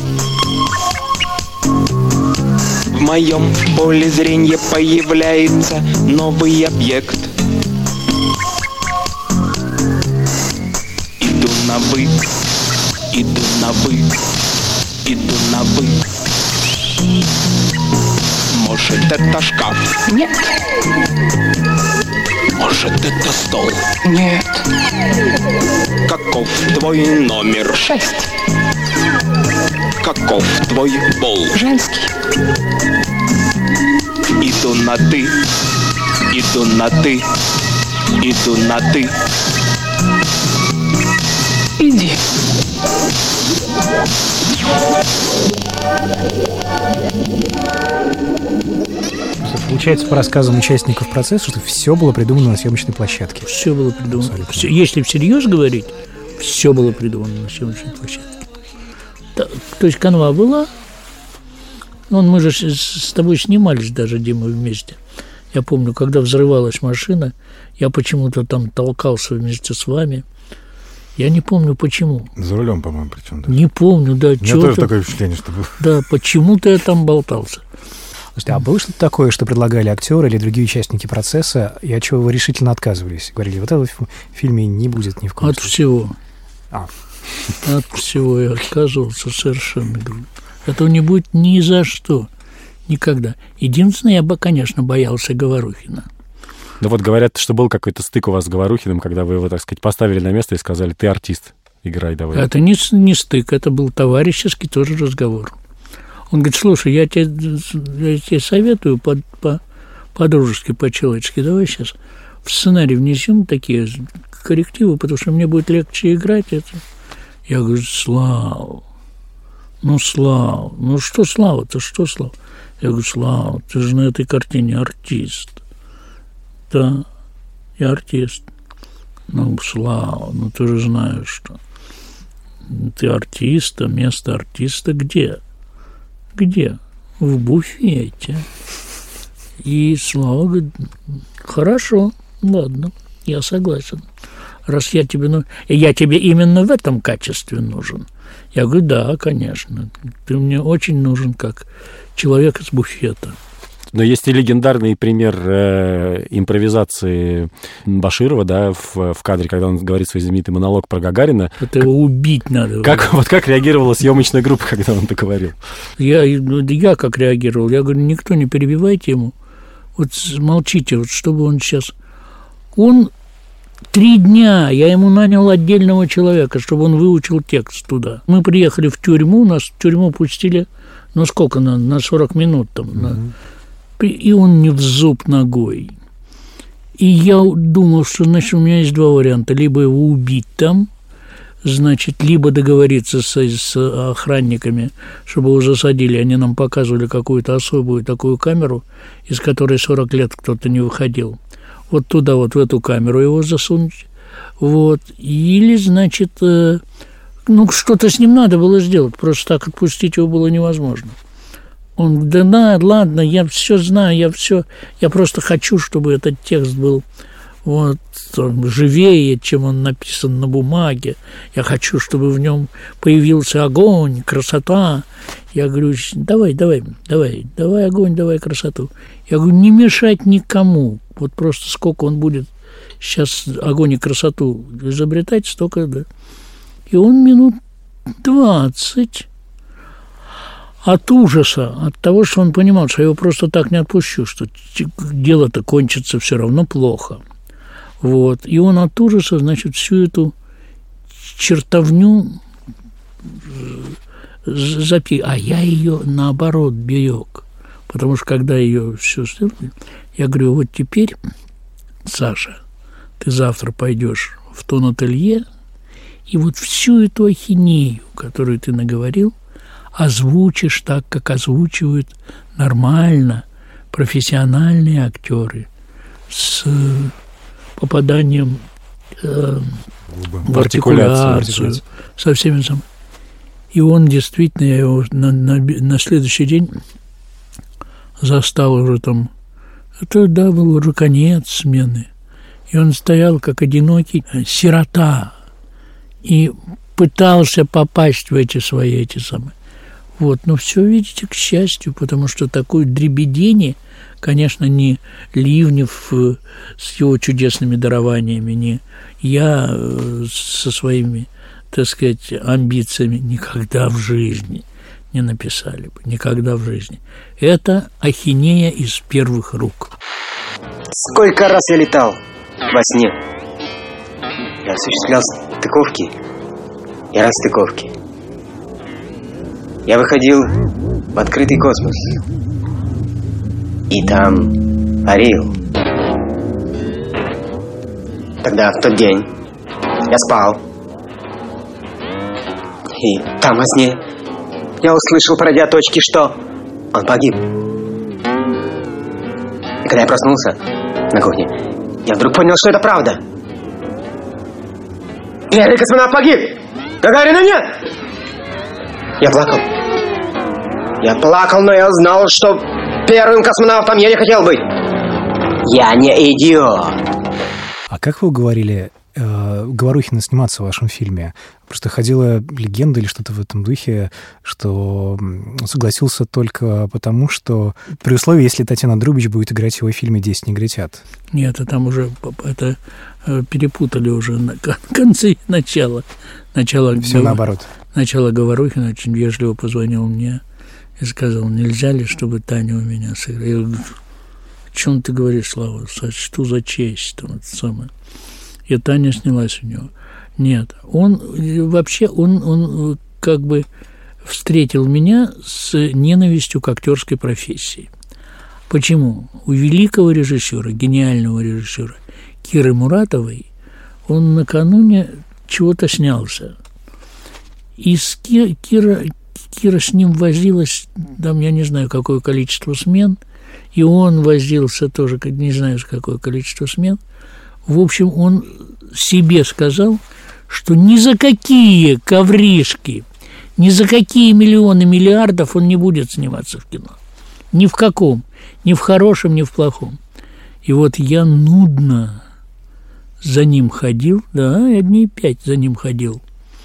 Speaker 13: В моем поле зрения появляется новый объект. Иду на вы, иду на вы, иду на вы. Может, это шкаф? Нет. Может, это стол? Нет. Каков твой номер? 6. Каков твой пол? Женский. Иду на ты, иду на ты, иду на ты. Иди.
Speaker 4: Получается, по рассказам участников процесса, что все было придумано на съемочной площадке.
Speaker 5: Все было придумано. Все, если всерьез говорить, все было придумано на съемочной площадке. То есть канва была. Мы же с тобой снимались даже, Дима, вместе. Я помню, когда взрывалась машина, я почему-то там толкался вместе с вами. Я не помню, почему.
Speaker 6: За рулем, по-моему, причем. Да?
Speaker 5: Не помню, да.
Speaker 6: У меня тоже такое впечатление, что было.
Speaker 5: Да, почему-то я там болтался.
Speaker 4: Слушайте, а было что-то такое, что предлагали актеры или другие участники процесса, и от чего вы решительно отказывались? Говорили, вот этого в фильме не будет ни в коем случае.
Speaker 5: Всего. От всего я отказывался совершенно. Этого не будет ни за что. Никогда. Единственное, я бы, конечно, боялся Говорухина.
Speaker 3: Да вот говорят, что был какой-то стык у вас с Говорухиным, когда вы его, так сказать, поставили на место и сказали, ты артист, играй давай.
Speaker 5: Это не стык, это был товарищеский тоже разговор. Он говорит, слушай, я тебе советую по-дружески, по-человечески, давай сейчас в сценарий внесем такие коррективы, потому что мне будет легче играть это. Я говорю, Слава, Слава, что Слава-то, что Слава? Я говорю, Слава, ты же на этой картине артист. Да, я артист. Слава, ты же знаешь, что ты артист, а место артиста где? Где? В буфете. И Слава говорит, хорошо, ладно, я согласен. Раз я тебе именно в этом качестве нужен. Я говорю, да, конечно, ты мне очень нужен как человек из буфета.
Speaker 3: Но есть и легендарный пример импровизации Баширова, да, в кадре, когда он говорит свой знаменитый монолог про Гагарина.
Speaker 5: Это его убить надо.
Speaker 3: Как реагировала съемочная группа, когда он это говорил?
Speaker 5: Я как реагировал? Я говорю, никто не перебивайте ему. Вот молчите, вот чтобы он сейчас... Он 3 дня, я ему нанял отдельного человека, чтобы он выучил текст туда. Мы приехали в тюрьму, нас в тюрьму пустили, сколько, на 40 минут там, и он не в зуб ногой. И я думал, что, значит, у меня есть 2 варианта. Либо его убить там, значит, либо договориться с охранниками, чтобы его засадили. Они нам показывали какую-то особую такую камеру, из которой 40 лет кто-то не выходил. Вот туда, вот в эту камеру его засунуть. Вот. Или, значит, что-то с ним надо было сделать. Просто так отпустить его было невозможно. Он говорит, да, ладно, я все знаю, я просто хочу, чтобы этот текст был живее, чем он написан на бумаге. Я хочу, чтобы в нем появился огонь, красота. Я говорю, давай огонь, давай красоту. Я говорю, не мешать никому. Вот просто сколько он будет сейчас огонь и красоту изобретать, столько, да. И он минут 20 от ужаса, от того, что он понимал, что я его просто так не отпущу, что дело-то кончится все равно плохо. Вот. И он от ужаса, значит, всю эту чертовню запил. А я ее, наоборот, берег. Потому что, когда ее все сделали, я говорю, вот теперь, Саша, ты завтра пойдешь в тон-ателье, и вот всю эту ахинею, которую ты наговорил, озвучишь так, как озвучивают нормально профессиональные актеры с попаданием в артикуляцию, со всеми самыми. И он действительно, я его на следующий день застал уже там. Это, да, был уже конец смены. И он стоял как одинокий сирота и пытался попасть в эти самые. Вот, но все, видите, к счастью, потому что такое дребедение, конечно, не Ливнев с его чудесными дарованиями, не я со своими, так сказать, амбициями никогда в жизни не написали бы, никогда в жизни. Это ахинея из первых рук.
Speaker 14: Сколько раз я летал во сне. Я осуществлял стыковки и расстыковки. Я выходил в открытый космос. И там парил. Тогда, в тот день, я спал. И там во сне я услышал по радиоточке, что он погиб. И когда я проснулся на кухне, я вдруг понял, что это правда. Первый космонавт погиб! Гагарина нет! Я плакал. Я плакал, но я знал, что первым космонавтом я не хотел быть. Я не идиот.
Speaker 4: А как вы уговорили Говорухина сниматься в вашем фильме? Просто ходила легенда или что-то в этом духе, что он согласился только потому, что при условии, если Татьяна Друбич будет играть в его фильме «10 негритят».
Speaker 5: Нет, там уже это перепутали уже на конце и начало.
Speaker 4: Все наоборот.
Speaker 5: Сначала Говорухин очень вежливо позвонил мне и сказал, нельзя ли, чтобы Таня у меня сыграла. Я говорю, о чем ты говоришь, Слава? Что за честь? Там, это самое. И Таня снялась у него. Нет, он как бы встретил меня с ненавистью к актерской профессии. Почему? У великого режиссера, гениального режиссера Киры Муратовой он накануне чего-то снялся. И Кира с ним возилась, там, я не знаю, какое количество смен, и он возился тоже, не знаю, какое количество смен. В общем, он себе сказал, что ни за какие ковришки, ни за какие миллионы, миллиардов он не будет сниматься в кино. Ни в каком, ни в хорошем, ни в плохом. И вот я нудно за ним ходил, да, я дней 5 за ним ходил.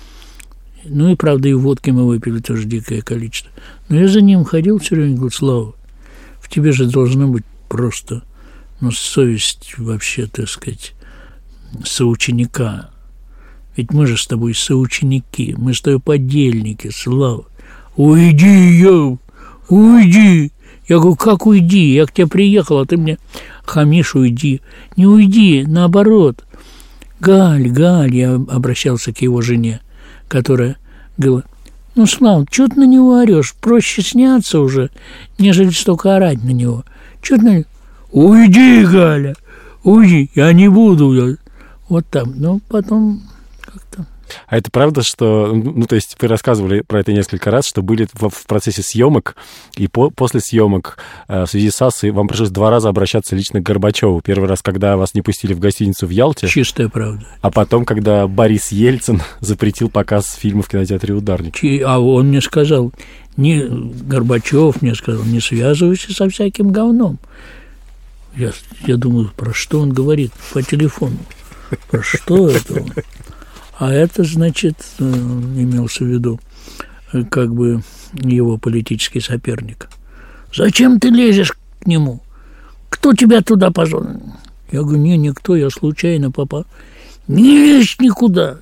Speaker 5: Ну и, правда, и водки мы выпили тоже дикое количество. Но я за ним ходил все время и говорю, Слава, в тебе же должна быть просто, совесть вообще, так сказать, соученика. Ведь мы же с тобой соученики, мы с тобой подельники, Слава. Уйди, уйди. Я говорю, как уйди? Я к тебе приехал, а ты мне хамишь, уйди. Не уйди, наоборот. Галь, я обращался к его жене, которая говорила, Слава, чего ты на него орешь? Проще сняться уже, нежели столько орать на него. Чего ты на него? Уйди, Галя, уйди, я не буду. Вот там, потом как-то...
Speaker 3: А это правда, что... то есть вы рассказывали про это несколько раз, что были в процессе съемок, и после съемок в связи с Ассой вам пришлось 2 раза обращаться лично к Горбачеву. Первый раз, когда вас не пустили в гостиницу в Ялте.
Speaker 5: Чистая правда.
Speaker 3: А потом, когда Борис Ельцин запретил показ фильма в кинотеатре «Ударник».
Speaker 5: А он мне сказал, Горбачев мне сказал, не связывайся со всяким говном. Я думаю, про что он говорит по телефону? Про что это? А это, значит, имелся в виду как бы его политический соперник. Зачем ты лезешь к нему? Кто тебя туда позвал? Я говорю, никто, я случайно попал. Не лезь никуда.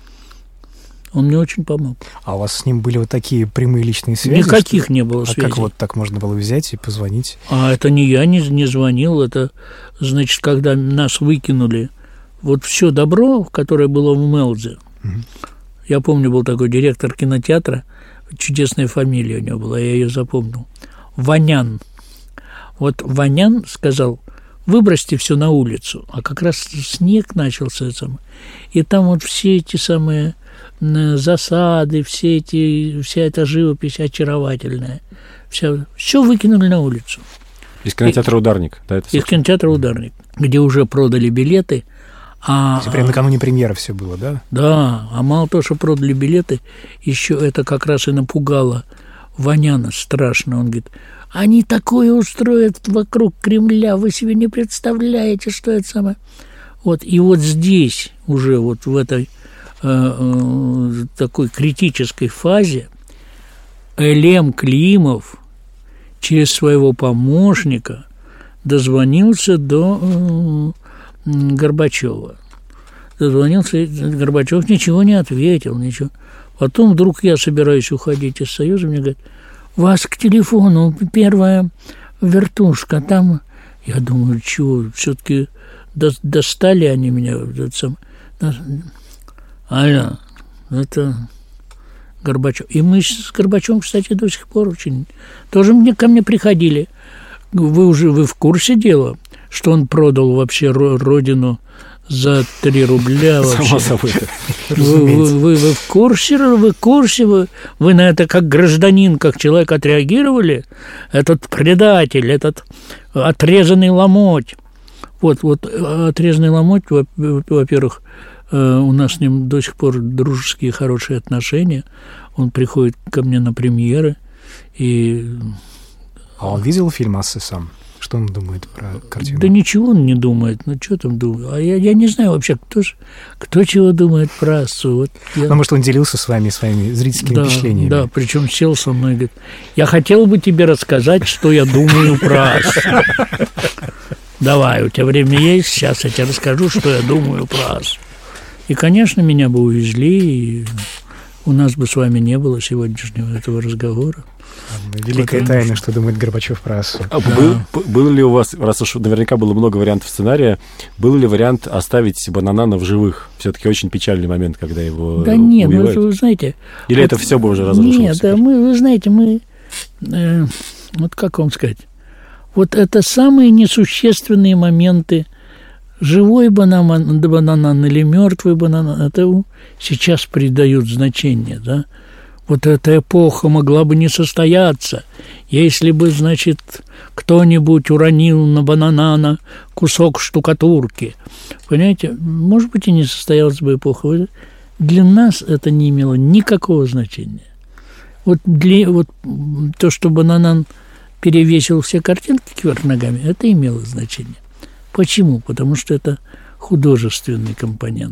Speaker 5: Он мне очень помог.
Speaker 4: А у вас с ним были вот такие прямые личные связи?
Speaker 5: Никаких не было связей.
Speaker 4: А как вот так можно было взять и позвонить?
Speaker 5: А это не я не звонил, это, значит, когда нас выкинули, вот все добро, которое было в Мелдзе, я помню, был такой директор кинотеатра, чудесная фамилия у него была, я ее запомнил, Ванян. Вот Ванян сказал, выбросьте все на улицу, а как раз снег начался, и там вот все эти самые засады, вся эта живопись очаровательная, все выкинули на улицу.
Speaker 3: Из кинотеатра «Ударник», да?
Speaker 5: Из кинотеатра «Ударник», где уже продали билеты,
Speaker 4: Прямо накануне премьеры все было, да?
Speaker 5: Да, а мало того, что продали билеты, еще это как раз и напугало Ваняна страшно. Он говорит, они такое устроят вокруг Кремля, вы себе не представляете, что это самое. Вот, и вот здесь, уже вот в этой такой критической фазе, Элем Климов через своего помощника дозвонился до Горбачева. Дозвонился, Горбачев ничего не ответил, ничего. Потом вдруг я собираюсь уходить из Союза, мне говорят, вас к телефону первая вертушка, там... Я думаю, чего, все-таки достали они меня. Алло, это Горбачев. И мы с Горбачевым, кстати, до сих пор очень... Тоже ко мне приходили. Вы в курсе дела, что он продал вообще родину за 3 рубля вообще?
Speaker 3: Само собой.
Speaker 5: Вы в курсе? Вы на это как гражданин, как человек отреагировали? Этот предатель, этот отрезанный ломоть. Вот отрезанный ломоть, во-первых, у нас с ним до сих пор дружеские, хорошие отношения. Он приходит ко мне на премьеры.
Speaker 4: А он видел фильм «Ассы» сам? Что он думает про картину?
Speaker 5: Да ничего он не думает. Ну, что там думает? А я не знаю вообще, кто чего думает про «Ассу». Вот
Speaker 4: Ну, может, он делился с вами своими зрительскими впечатлениями.
Speaker 5: Да, причем сел со мной и говорит, я хотел бы тебе рассказать, что я думаю про «Ассу». Давай, у тебя время есть, сейчас я тебе расскажу, что я думаю про «Ассу». И, конечно, меня бы увезли, и у нас бы с вами не было сегодняшнего этого разговора.
Speaker 4: Великая тайна, что думает Горбачев про «Ассу».
Speaker 3: Был ли у вас, раз уж наверняка было много вариантов сценария, был ли вариант оставить Бананана в живых? Все-таки очень печальный момент, когда его
Speaker 5: Да нет,
Speaker 3: убивают.
Speaker 5: вы знаете...
Speaker 3: Или это все бы уже разрушилось?
Speaker 5: Нет, да, вы знаете, вот как вам сказать, вот это самые несущественные моменты. Живой банан или мертвый банан, это сейчас придают значение, да? Вот эта эпоха могла бы не состояться, если бы, значит, кто-нибудь уронил на Бананана кусок штукатурки. Понимаете, может быть, и не состоялась бы эпоха. Для нас это не имело никакого значения. Вот то, что Бананан перевесил все картинки кверх ногами, это имело значение. Почему? Потому что это художественный компонент.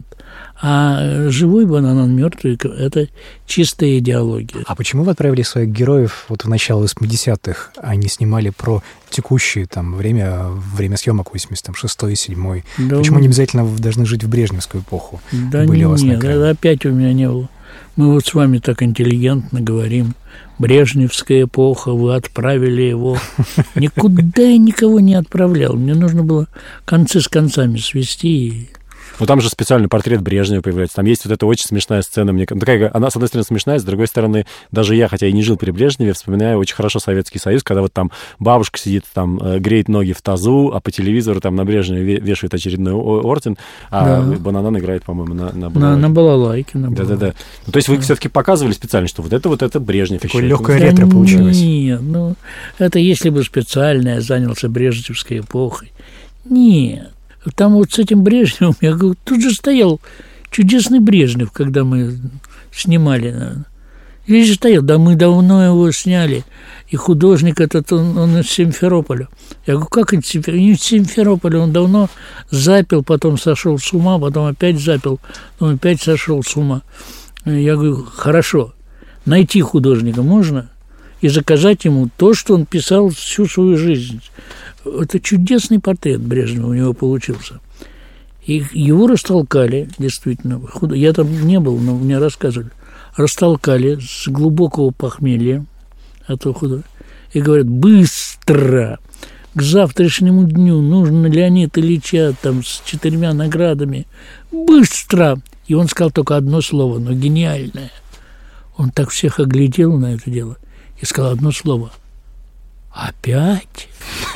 Speaker 5: А живой банан, мертвый, это чистая идеология.
Speaker 4: А почему вы отправили своих героев в начало 80-х, а не снимали про текущее время съемок 86-й, 7-й?
Speaker 5: Да,
Speaker 4: почему не обязательно должны жить в брежневскую эпоху?
Speaker 5: Да нет, опять у меня не было. Мы вот с вами так интеллигентно говорим. Брежневская эпоха, вы отправили его. Никуда я никого не отправлял. Мне нужно было концы с концами свести.
Speaker 3: Ну, там же специальный портрет Брежнева появляется. Там есть вот эта очень смешная сцена. Она, с одной стороны, смешная, с другой стороны, даже я, хотя и не жил при Брежневе, вспоминаю очень хорошо Советский Союз, когда вот там бабушка сидит, там греет ноги в тазу, а по телевизору там на Брежневе вешают очередной орден, а Бананан играет, по-моему, на балалайке.
Speaker 5: На балалайке.
Speaker 3: Да. Ну, то есть вы все-таки показывали специально, что вот это Брежнев.
Speaker 4: Такое легкое ретро получилось.
Speaker 5: Нет, это если бы специально я занялся брежневской эпохой. Нет. Там вот с этим Брежневым, я говорю, тут же стоял чудесный Брежнев, когда мы снимали. Здесь же стоял, да мы давно его сняли. И художник этот, он из Симферополя. Я говорю, как из Симферополя? Он давно запил, потом сошел с ума, потом опять запил, потом опять сошел с ума. Я говорю, хорошо, найти художника можно и заказать ему то, что он писал всю свою жизнь. Это чудесный портрет Брежнева у него получился. И его растолкали, действительно. Я там не был, но мне рассказывали. Растолкали с глубокого похмелья этого художника. И говорят, быстро, к завтрашнему дню нужно Леонида Ильича там с 4 наградами. Быстро! И он сказал только одно слово, но гениальное. Он так всех оглядел на это дело и сказал одно слово. Опять?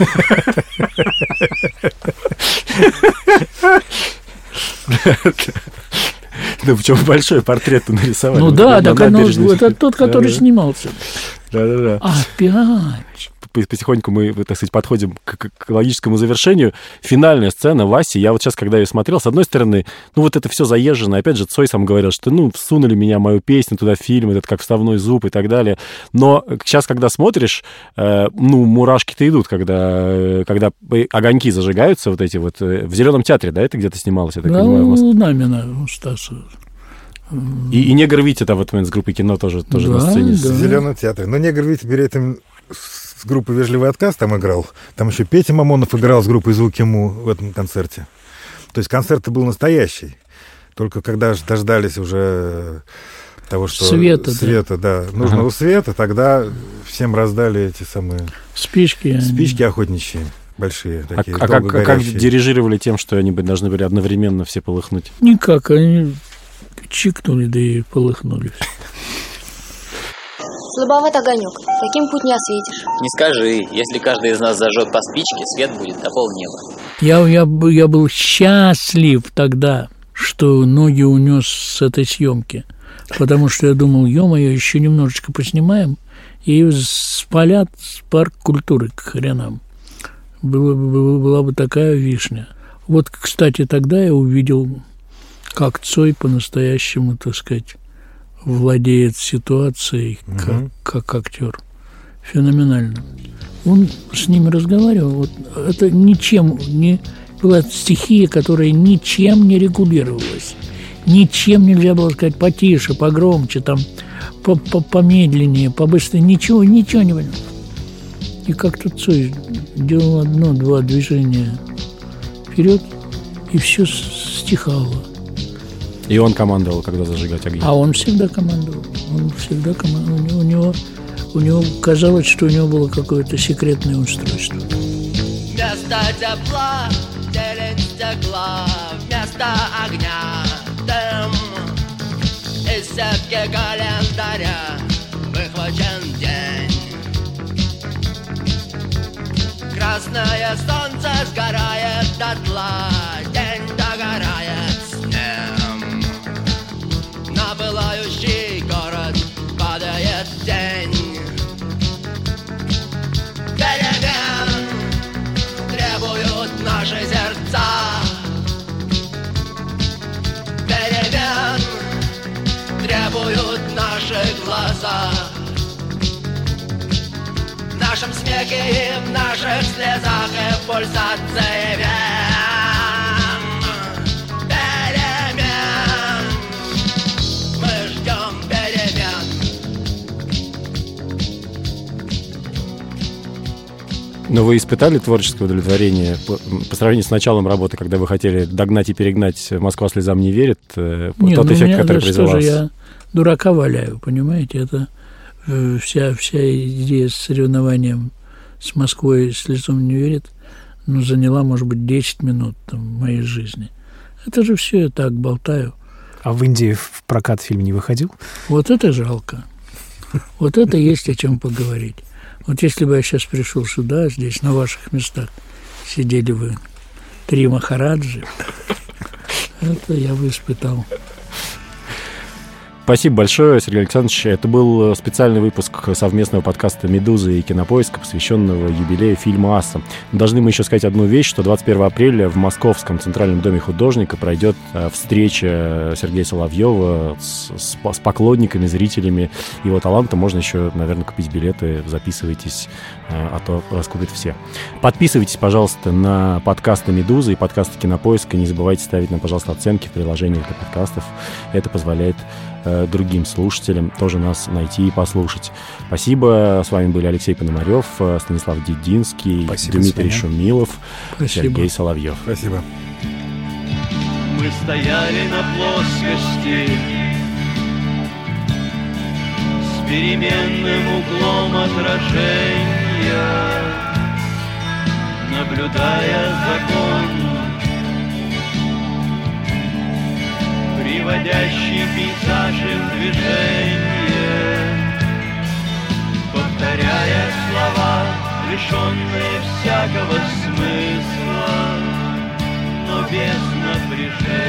Speaker 3: Да, причем большой портрет нарисовали.
Speaker 5: Ну да, так это тот, который снимался.
Speaker 3: Да.
Speaker 5: Опять?
Speaker 3: потихоньку мы, так сказать, подходим к логическому завершению. Финальная сцена Васи, я вот сейчас, когда ее смотрел, с одной стороны, ну, вот это все заезжено. Опять же, Цой сам говорил, что, ну, всунули меня, мою песню туда в фильм, этот как вставной зуб и так далее. Но сейчас, когда смотришь, ну, мурашки-то идут, когда огоньки зажигаются вот эти вот. В «Зеленом театре», да, это где-то снималось, я так понимаю?
Speaker 5: У Намина, у Стаса.
Speaker 3: И «Негр Витя» там в этот момент с группой «Кино» тоже на сцене.
Speaker 6: В «Зеленом театре». Но «Негр Витя» перед этим с группой «Вежливый отказ» там играл. Там еще Петя Мамонов играл с группой «Звуки Му» в этом концерте. То есть концерт был настоящий. Только когда дождались уже того, что... Света, да. Нужного света, тогда всем раздали эти самые... Спички охотничьи. Большие такие,
Speaker 3: как дирижировали тем, что они должны были одновременно все полыхнуть?
Speaker 5: Никак, они чикнули, да и полыхнули.
Speaker 9: Слабоват огонек. Таким путь не осветишь.
Speaker 1: Не скажи, если каждый из нас зажжет по спичке, свет будет до полнеба.
Speaker 5: Я был счастлив тогда, что ноги унес с этой съемки. Потому что я думал, ё-моё, еще немножечко поснимаем, и спалят парк культуры к хренам. Была бы такая вишня. Вот, кстати, тогда я увидел, как Цой по-настоящему, так сказать, владеет ситуацией, как актер. Феноменально. Он с ними разговаривал. Вот это ничем не... Была стихия, которая ничем не регулировалась. Ничем нельзя было сказать потише, погромче, там, помедленнее, побыстрее. Ничего не понял. И как-то Цой делал одно-два движения вперед, и все стихало.
Speaker 3: И он командовал, когда зажигать огни.
Speaker 5: А он всегда командовал. У него казалось, что у него было какое-то секретное устройство.
Speaker 15: Вместо тепла зелень стекла, вместо огня дым. Из сетки календаря выхвачен день. Красное солнце сгорает дотла, день догорает с ним. На пылающий город падает тень. Перемен требуют наши сердца. Перемен требуют наши глаза. В нашем смехе и в наших слезах и в пульсации вен. Перемен. Мы ждем перемен.
Speaker 3: Но вы испытали творческое удовлетворение по сравнению с началом работы, когда вы хотели догнать и перегнать «Москва слезам не верит», тот эффект, который призывался?
Speaker 5: Я дурака валяю, понимаете? Это вся идея с соревнованием с Москвой слезам не верит, заняла, может быть, 10 минут в моей жизни. Это же все я так болтаю.
Speaker 4: А в Индии в прокат фильм не выходил?
Speaker 5: Вот это жалко. Вот это есть о чем поговорить. Вот если бы я сейчас пришел сюда, здесь, на ваших местах, сидели вы 3 махараджи, это я бы испытал.
Speaker 3: Спасибо большое, Сергей Александрович. Это был специальный выпуск совместного подкаста «Медузы» и «Кинопоиска», посвященного юбилею фильма «Асса». Должны мы еще сказать одну вещь, что 21 апреля в Московском Центральном доме художника пройдет встреча Сергея Соловьева с поклонниками, зрителями его таланта. Можно еще, наверное, купить билеты. Записывайтесь, а то раскупят все. Подписывайтесь, пожалуйста, на подкасты «Медузы» и подкасты «Кинопоиска». Не забывайте ставить нам, пожалуйста, оценки в приложениях для подкастов. Это позволяет другим слушателям тоже нас найти и послушать. Спасибо. С вами были Алексей Пономарев, Станислав Дединский, Дмитрий Шумилов, Сергей Соловьев.
Speaker 6: Спасибо.
Speaker 15: Мы стояли на плоскости с переменным углом отражения, наблюдая закон, приводящий пейзажи в движение, повторяя слова, лишенные всякого смысла, но без напряжения.